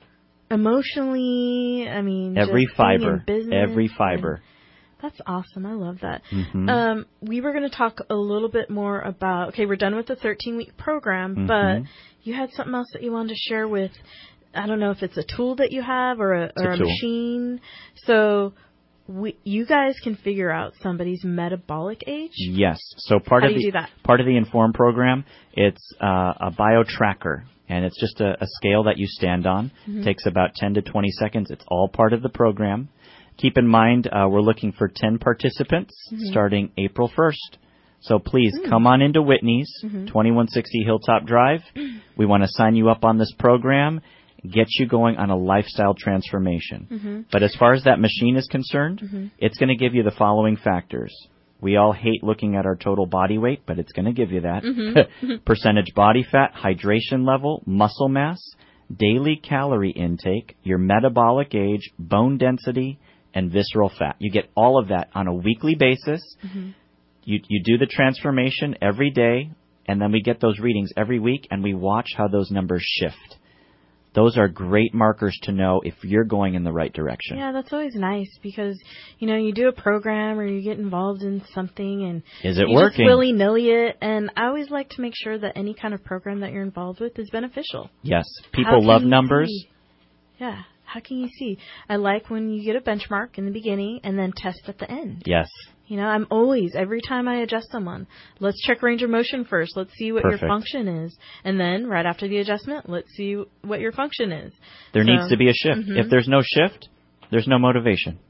emotionally, I mean, Every just being in fiber. business Every and- fiber. That's awesome. I love that. Mhm. Um, we were going to talk a little bit more about, okay, we're done with the thirteen-week program, Mhm. but you had something else that you wanted to share with, I don't know if it's a tool that you have or a, or a a tool. machine. So we, you guys can figure out somebody's metabolic age. Yes. So part How of do you the do that? part of the Inform program, it's uh, a bio tracker, and it's just a, a scale that you stand on. Mhm. Takes about ten to twenty seconds. It's all part of the program. Keep in mind, uh, we're looking for ten participants Mhm. starting April first. So please Mm. come on into Whitney's, Mhm. twenty-one sixty Hilltop Drive. We want to sign you up on this program, get you going on a lifestyle transformation. Mhm. But as far as that machine is concerned, Mhm. it's going to give you the following factors. We all hate looking at our total body weight, but it's going to give you that. Mhm. Percentage body fat, hydration level, muscle mass, daily calorie intake, your metabolic age, bone density, and visceral fat. You get all of that on a weekly basis. Mhm. You you do the transformation every day, and then we get those readings every week, and we watch how those numbers shift. Those are great markers to know if you're going in the right direction. Yeah, that's always nice because, you know, you do a program or you get involved in something and Is it you working? just willy-nilly it. And I always like to make sure that any kind of program that you're involved with is beneficial. Yes. How People can love you numbers. see? Yeah. How can you see? I like when you get a benchmark in the beginning and then test at the end. Yes. You know, I'm always, every time I adjust someone, let's check range of motion first. Let's see what Perfect. your function is. And then right after the adjustment, let's see what your function is. There So- needs to be a shift. Mhm. If there's no shift, there's no motivation.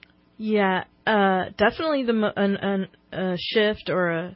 Yeah, uh, definitely the mo- an, an, a shift or a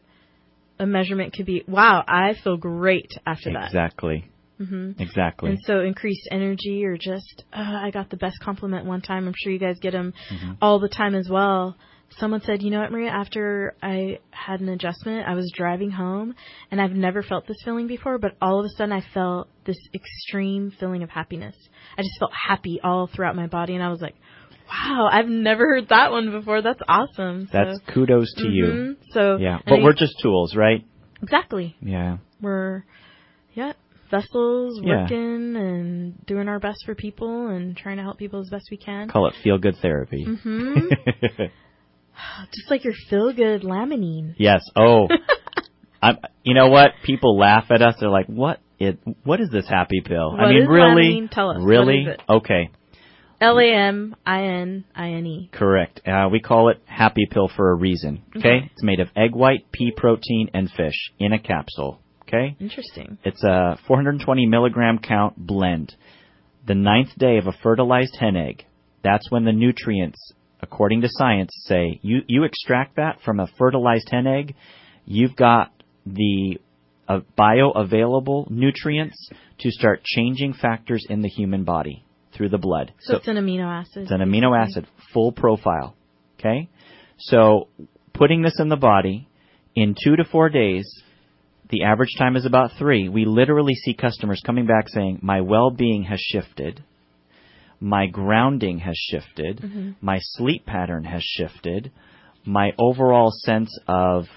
a measurement could be, wow, I feel great after that. Exactly. hmm Exactly. And so increased energy or just, uh, I got the best compliment one time. I'm sure you guys get them Mhm. all the time as well. someone said, you know what, Maria, after I had an adjustment, I was driving home, and I've never felt this feeling before, but all of a sudden I felt this extreme feeling of happiness. I just felt happy all throughout my body, and I was like, wow, I've never heard that one before. That's awesome. That's so, kudos to mm-hmm. you. So yeah, but I, we're just tools, right? Exactly. Yeah. We're, yeah, vessels, Yeah. working and doing our best for people and trying to help people as best we can. Call it feel-good therapy. Mm-hmm. Just like your feel-good laminine. Yes. Oh, I'm, you know what? People laugh at us. They're like, what? It, what is this happy pill? What I mean, is really? Laminine? Tell us. Really? What is it? Okay. L A M I N I N E. Correct. Uh, we call it happy pill for a reason. Okay? Okay. It's made of egg white, pea protein, and fish in a capsule. Okay? Interesting. It's a four hundred twenty milligram count blend. The ninth day of a fertilized hen egg, that's when the nutrients, according to science, say you, you extract that from a fertilized hen egg, you've got the uh, bioavailable nutrients to start changing factors in the human body through the blood. So, so it's an amino acid. It's an amino acid, full profile. Okay? So putting this in the body in two to four days, the average time is about three. We literally see customers coming back saying, my well-being has shifted. My grounding has shifted. Mm-hmm. My sleep pattern has shifted. My overall sense of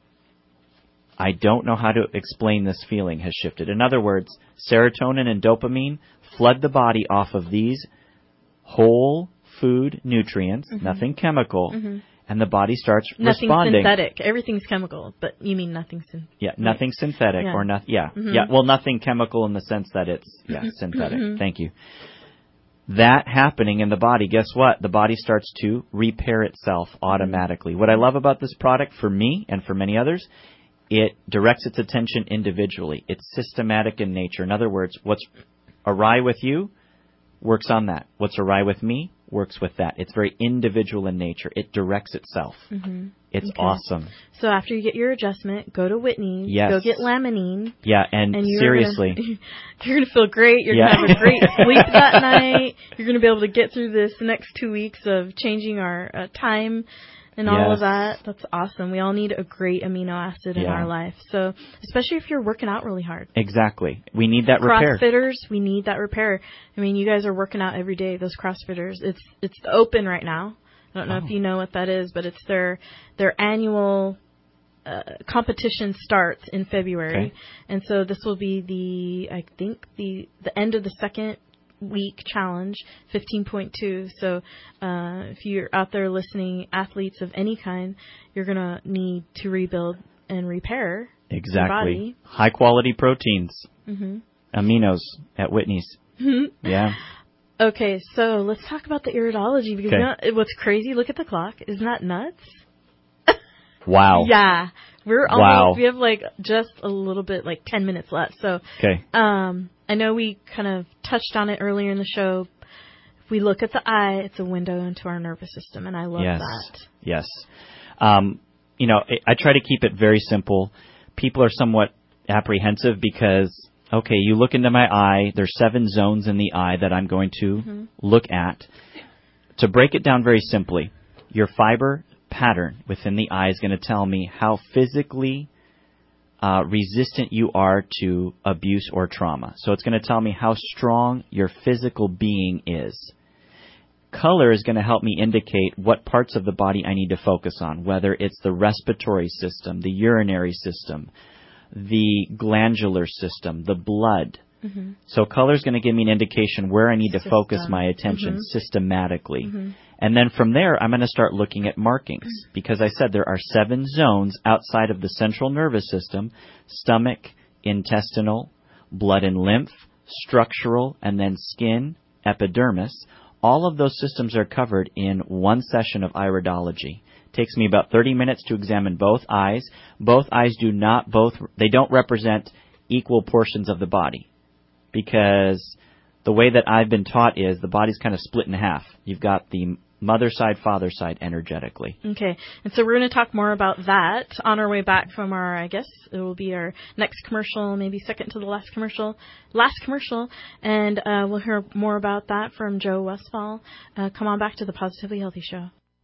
I don't know how to explain this feeling has shifted. In other words, serotonin and dopamine flood the body off of these whole food nutrients, Mm-hmm. nothing chemical, Mm-hmm. and the body starts Nothing responding. synthetic. Everything's chemical, but you mean nothing synthetic. Yeah, nothing synthetic Yeah. or nothing. Yeah, Mhm. yeah. Well, nothing chemical in the sense that it's yeah synthetic. Mhm. Thank you. That happening in the body, guess what? The body starts to repair itself automatically. What I love about this product for me and for many others, it directs its attention individually. It's systematic in nature. In other words, what's awry with you works on that. What's awry with me works with that. It's very individual in nature. It directs itself. Mm-hmm. It's Okay. awesome. So after you get your adjustment, go to Whitney's. Yes. Go get Laminine. Yeah, and, And you're seriously. Gonna, you're going to feel great. You're Yeah. going to have a great sleep that night. You're going to be able to get through this next two weeks of changing our uh, time and all Yes. of that. That's awesome. We all need a great amino acid in Yeah. our life. So especially if you're working out really hard. Exactly. We need that repair. CrossFitters, we need that repair. I mean, you guys are working out every day, those CrossFitters. It's it's open right now. I don't know Oh. if you know what that is, but it's their their annual uh, competition starts in February. Okay. And so this will be the, I think, the, the end of the second week challenge, fifteen point two. So uh, if you're out there listening, athletes of any kind, you're going to need to rebuild and repair your Exactly. body. High quality proteins, Mm-hmm. aminos at Whitney's. Yeah. Okay, so let's talk about the iridology because Okay. you know, what's crazy, look at the clock. Isn't that nuts? Wow. Yeah. We're almost, Wow. we have like just a little bit, like ten minutes left. So, Okay. um, I know we kind of touched on it earlier in the show. If we look at the eye, it's a window into our nervous system, and I love yes. that. Yes. Um, you know, I, I try to keep it very simple. People are somewhat apprehensive because, okay, you look into my eye, there's seven zones in the eye that I'm going to Mhm. look at. To break it down very simply, your fiber pattern within the eye is going to tell me how physically uh, resistant you are to abuse or trauma. So it's going to tell me how strong your physical being is. Color is going to help me indicate what parts of the body I need to focus on, whether it's the respiratory system, the urinary system, the glandular system, the blood. Mhm. So color is going to give me an indication where I need to focus System. my attention Mhm. systematically. Mhm. And then from there, I'm going to start looking at markings because I said there are seven zones outside of the central nervous system: stomach, intestinal, blood and lymph, structural, and then skin, epidermis. All of those systems are covered in one session of iridology. It takes me about thirty minutes to examine both eyes. Both eyes do not both, they don't represent equal portions of the body because the way that I've been taught is the body's kind of split in half. You've got the mother side, father side energetically. Okay, and so we're going to talk more about that on our way back from our, I guess it will be our next commercial, maybe second to the last commercial, last commercial, and uh, we'll hear more about that from Joe Westfall. Uh, come on back to the Positively Healthy Show.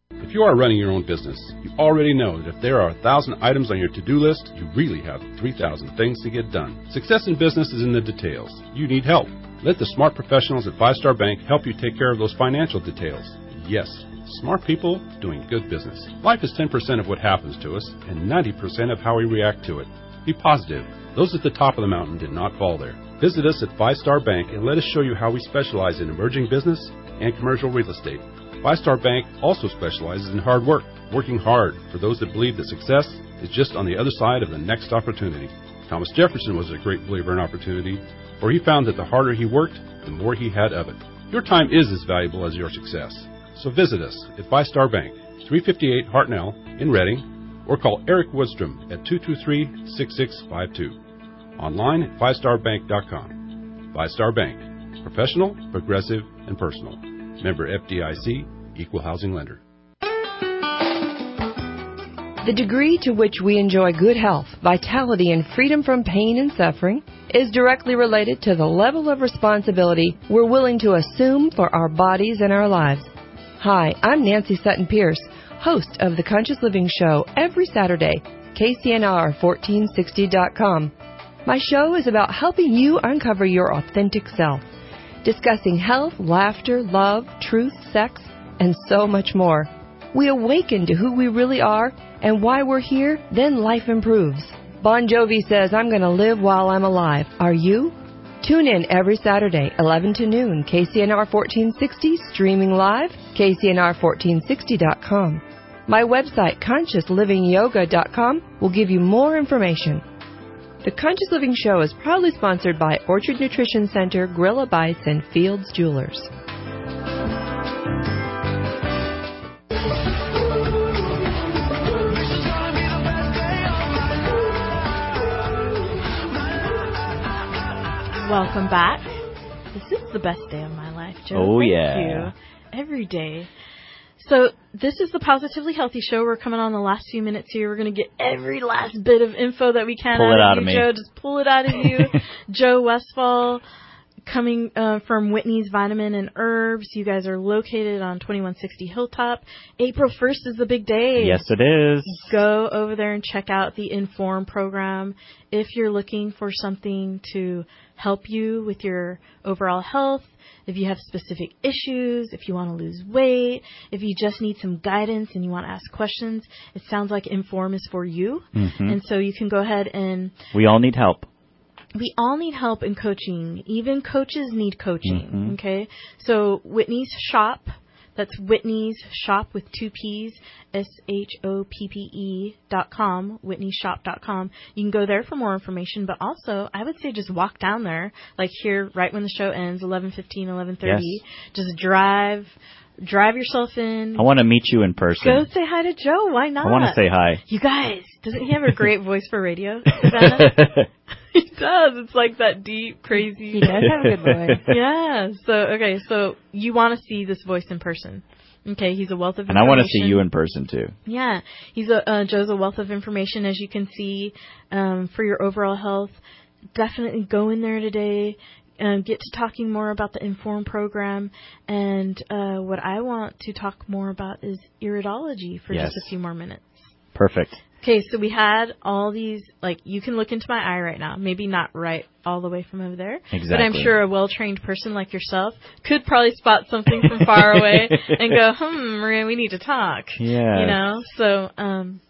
If you are running your own business, you already know that if there are a thousand items on your to-do list, you really have three thousand things to get done. Success in business is in the details. You need help. Let the smart professionals at Five Star Bank help you take care of those financial details. Yes, smart people doing good business. Life is ten percent of what happens to us and ninety percent of how we react to it. Be positive. Those at the top of the mountain did not fall there. Visit us at Five Star Bank and let us show you how we specialize in emerging business and commercial real estate. Five Star Bank also specializes in hard work, working hard for those that believe that success is just on the other side of the next opportunity. Thomas Jefferson was a great believer in opportunity, for he found that the harder he worked, the more he had of it. Your time is as valuable as your success. So visit us at Five Star Bank, three fifty-eight Hartnell in Reading, or call Eric Woodstrom at two two three, six six five two. Online at five star bank dot com. Five Star Bank. Professional, progressive, and personal. Member F D I C, Equal Housing Lender. The degree to which we enjoy good health, vitality, and freedom from pain and suffering is directly related to the level of responsibility we're willing to assume for our bodies and our lives. Hi, I'm Nancy Sutton Pierce, host of The Conscious Living Show every Saturday, K C N R fourteen sixty dot com. My show is about helping you uncover your authentic self, discussing health, laughter, love, truth, sex, and so much more. We awaken to who we really are and why we're here, then life improves. Bon Jovi says, I'm going to live while I'm alive. Are you? Tune in every Saturday, eleven to noon, K C N R fourteen sixty, streaming live, K C N R fourteen sixty dot com. My website, conscious living yoga dot com, will give you more information. The Conscious Living Show is proudly sponsored by Orchard Nutrition Center, Gorilla Bites, and Fields Jewelers. Welcome back. This is the best day of my life, Joe. Oh, Thank yeah. you. Every day. So this is the Positively Healthy Show. We're coming on the last few minutes here. We're going to get every last bit of info that we can Pull out it of out you, of me. Joe. Just pull it out of you. Joe Westfall, coming uh, from Whitney's Vitamin and Herbs. You guys are located on twenty-one sixty Hilltop. April first is the big day. Yes, it is. Go over there and check out the Inform program. If you're looking for something to help you with your overall health, if you have specific issues, if you want to lose weight, if you just need some guidance and you want to ask questions, it sounds like Inform is for you. Mm-hmm. And so you can go ahead and... We all need help. We all need help in coaching. Even coaches need coaching, Mm-hmm. okay? So Whitney's Shop, that's Whitney's Shop with two P's, S H O P P E dot com, whitney shop dot com. You can go there for more information, but also I would say just walk down there, like here right when the show ends, eleven fifteen, eleven thirty. Yes. Just drive, drive yourself in. I want to meet you in person. Go say hi to Joe. Why not? I want to say hi. You guys, doesn't he have a great voice for radio, Savannah? He does. It's like that deep, crazy. He does have a good voice. Yeah. So, okay. So you want to see this voice in person. Okay. He's a wealth of And information. I want to see you in person, too. Yeah. He's a, uh, Joe's a wealth of information, as you can see, um, for your overall health. Definitely go in there today. Um, get to talking more about the Inform program. And uh, what I want to talk more about is iridology for Yes. just a few more minutes. Perfect. Okay, so we had all these, like, you can look into my eye right now. Maybe not right all the way from over there. Exactly. But I'm sure a well-trained person like yourself could probably spot something from far away and go, hmm, Maria, we need to talk. Yeah. You know? So, um,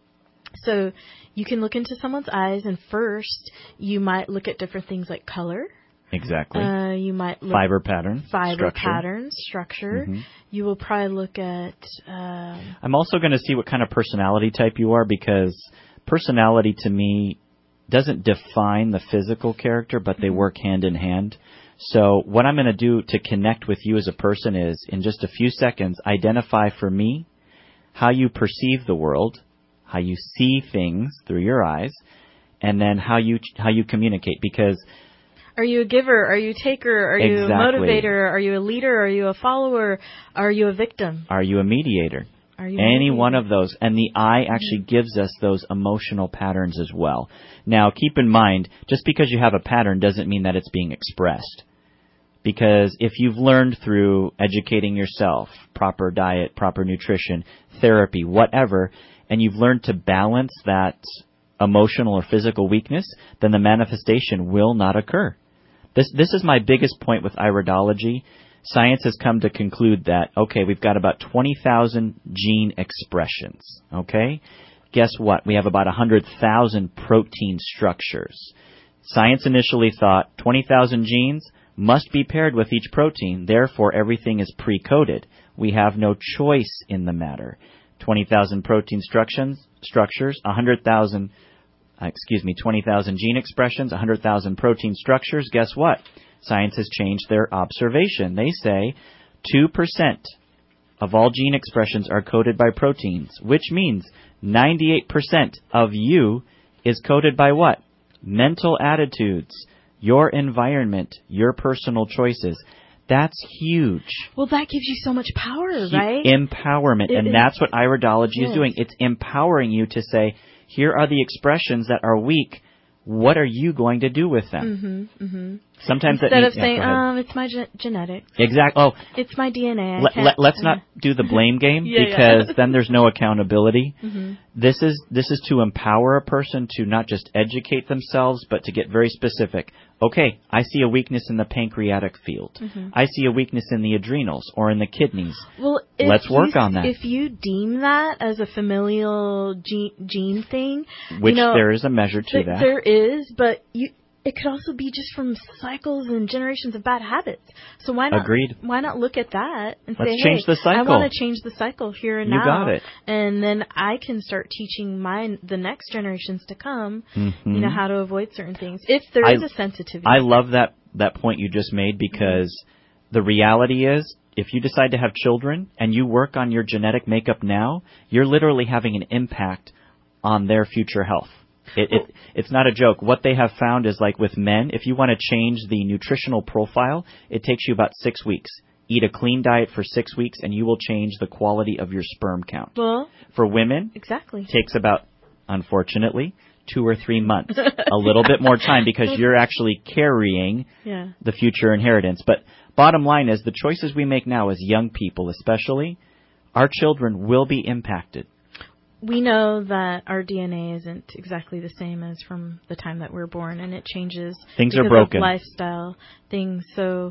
so you can look into someone's eyes, and first you might look at different things like color. Exactly. Uh, you might look Fiber pattern. Fiber structure. patterns, structure. Mhm. You will probably look at... Um, I'm also going to see what kind of personality type you are, because personality to me doesn't define the physical character, but they work hand in hand. So what I'm going to do to connect with you as a person is, in just a few seconds, identify for me how you perceive the world, how you see things through your eyes, and then how you how you communicate. Because are you a giver? Are you a taker? Are you Exactly. a motivator? Are you a leader? Are you a follower? Are you a victim? are you a mediator? Are you Any a one of those. And the eye actually gives us those emotional patterns as well. Now, keep in mind, just because you have a pattern doesn't mean that it's being expressed. Because if you've learned through educating yourself, proper diet, proper nutrition, therapy, whatever, and you've learned to balance that emotional or physical weakness, then the manifestation will not occur. This this is my biggest point with iridology. Science has come to conclude that, okay, we've got about twenty thousand gene expressions, okay? Guess what? We have about one hundred thousand protein structures. Science initially thought twenty thousand genes must be paired with each protein, therefore everything is pre-coded. We have no choice in the matter. twenty thousand protein structures, structures, one hundred thousand, uh, excuse me, twenty thousand gene expressions, one hundred thousand protein structures. Guess what? Science has changed their observation. They say two percent of all gene expressions are coded by proteins, which means ninety-eight percent of you is coded by what? Mental attitudes, your environment, your personal choices. That's huge. Well, that gives you so much power, Hu- right? Empowerment. It and is- that's what iridology Yes. is doing. It's empowering you to say, here are the expressions that are weak. What are you going to do with them? Mm-hmm, mm-hmm. Sometimes that Instead means- of yeah, saying, go ahead. um, it's my ge- genetics. Exactly. Oh, It's my D N A. I let, can't- let, let's not do the blame game Yeah, because yeah. then there's no accountability. Mhm. This is this is to empower a person to not just educate themselves, but to get very specific. Okay, I see a weakness in the pancreatic field. Mhm. I see a weakness in the adrenals or in the kidneys. Well, if Let's work you, on that. If you deem that as a familial gene, gene thing, Which you know, there is a measure to th- that. There is, but you. It could also be just from cycles and generations of bad habits. So why not? Agreed. Why not look at that and Let's say, change hey, the cycle. I want to change the cycle here and You now. got it. And then I can start teaching my the next generations to come, Mhm. you know, how to avoid certain things if there I- is a sensitivity. I love that, that point you just made because the reality is if you decide to have children and you work on your genetic makeup now, you're literally having an impact on their future health. It, it, it's not a joke. What they have found is like with men, if you want to change the nutritional profile, it takes you about six weeks. Eat a clean diet for six weeks and you will change the quality of your sperm count. Well, For women, exactly. it takes about, unfortunately, two or three months. A little bit more time because you're actually carrying Yeah. the future inheritance. But bottom line is the choices we make now as young people especially, our children will be impacted. We know that our D N A isn't exactly the same as from the time that we were born, and it changes. Things are because broken. Of lifestyle things. So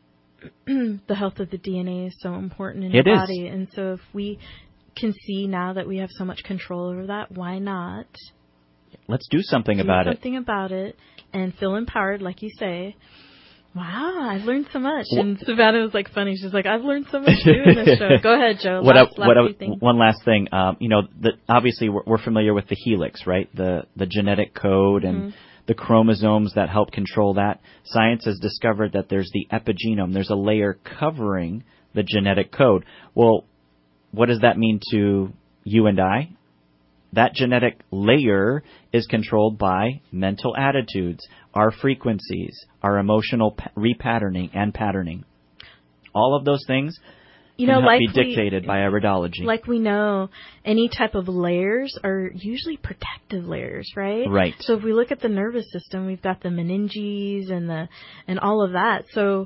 the health of the D N A is so important in It your is. body, and so if we can see now that we have so much control over that, why not Let's do something do about it. something about it and feel empowered, like you say? Wow, I've learned so much. Wh- And Savannah was like funny. She's like, I've learned so much doing this show. Go ahead, Joe. What last, I, what last I, few things. one last thing, um, you know, the, obviously we're, we're familiar with the helix, right? The the genetic code and Mhm. the chromosomes that help control that. Science has discovered that there's the epigenome. There's a layer covering the genetic code. Well, what does that mean to you and I? That genetic layer is controlled by mental attitudes, our frequencies, our emotional pa- repatterning and patterning. All of those things You can know, help like be we- dictated by iridology. Like we know, any type of layers are usually protective layers, right? Right. So if we look at the nervous system, we've got the meninges and the and all of that. So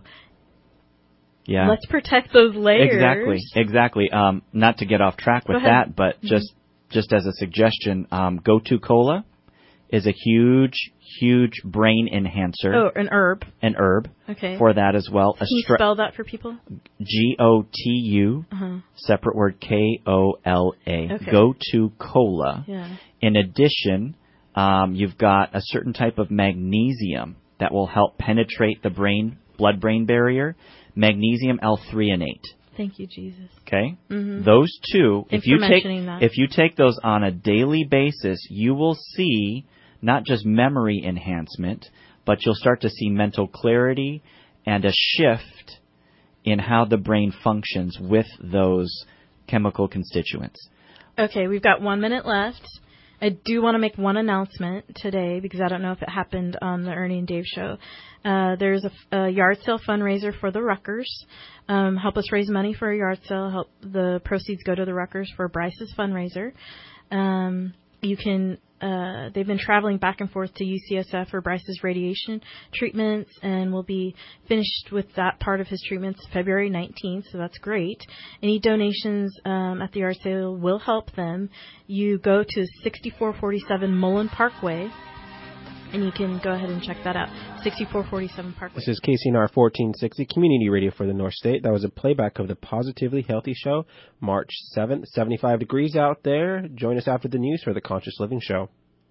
Yeah. let's protect those layers. Exactly. Exactly. Um, not to get off track Go with ahead. that, but Mhm. just just as a suggestion, um, Go To Cola is a huge, huge brain enhancer. Oh, an herb. An herb. Okay. For that as well. Can you Astra- spell that for people? G O T U, Uh-huh. separate word K O L A. Okay. Go To Cola. Yeah. In addition, um, you've got a certain type of magnesium that will help penetrate the brain, blood-brain barrier. Magnesium L threonate. Thank you, Jesus. Okay? Mhm. Those two, Thanks if you for take mentioning that. if you take those on a daily basis, you will see not just memory enhancement, but you'll start to see mental clarity and a shift in how the brain functions with those chemical constituents. Okay, we've got one minute left. I do want to make one announcement today because I don't know if it happened on the Ernie and Dave show. Uh, there's a, a yard sale fundraiser for the Ruckers. Um, help us raise money for a yard sale. Help the proceeds go to the Ruckers for Bryce's fundraiser. Um, you can. Uh, they've been traveling back and forth to U C S F for Bryce's radiation treatments, and will be finished with that part of his treatments February nineteenth, so that's great. Any donations um, at the yard sale will help them. You go to sixty-four forty-seven Mullen Parkway, and you can go ahead and check that out, sixty-four forty-seven Parkway. This is K C N R fourteen sixty, Community Radio for the North State. That was a playback of the Positively Healthy Show, March seventh, seventy-five degrees out there. Join us after the news for the Conscious Living Show.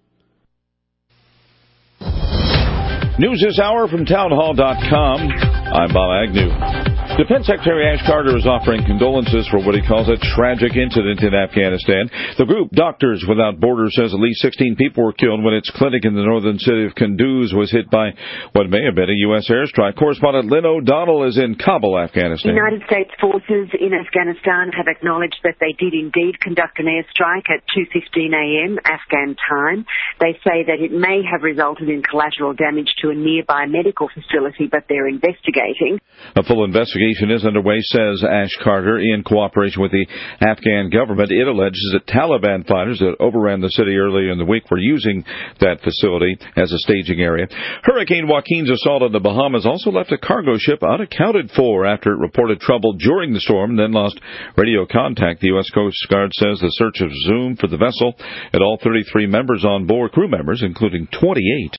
News this hour from townhall dot com. I'm Bob Agnew. Defense Secretary Ash Carter is offering condolences for what he calls a tragic incident in Afghanistan. The group Doctors Without Borders says at least sixteen people were killed when its clinic in the northern city of Kunduz was hit by what may have been a U S airstrike. Correspondent Lynn O'Donnell is in Kabul, Afghanistan. United States forces in Afghanistan have acknowledged that they did indeed conduct an airstrike at two fifteen a.m. Afghan time. They say that it may have resulted in collateral damage to a nearby medical facility, but they're investigating. A full investigation is underway, says Ash Carter, in cooperation with the Afghan government. It alleges that Taliban fighters that overran the city earlier in the week were using that facility as a staging area. Hurricane Joaquin's assault on the Bahamas also left a cargo ship unaccounted for after it reported trouble during the storm and then lost radio contact. The U S Coast Guard says the search has resumed for the vessel and all thirty-three members on board, crew members, including twenty-eight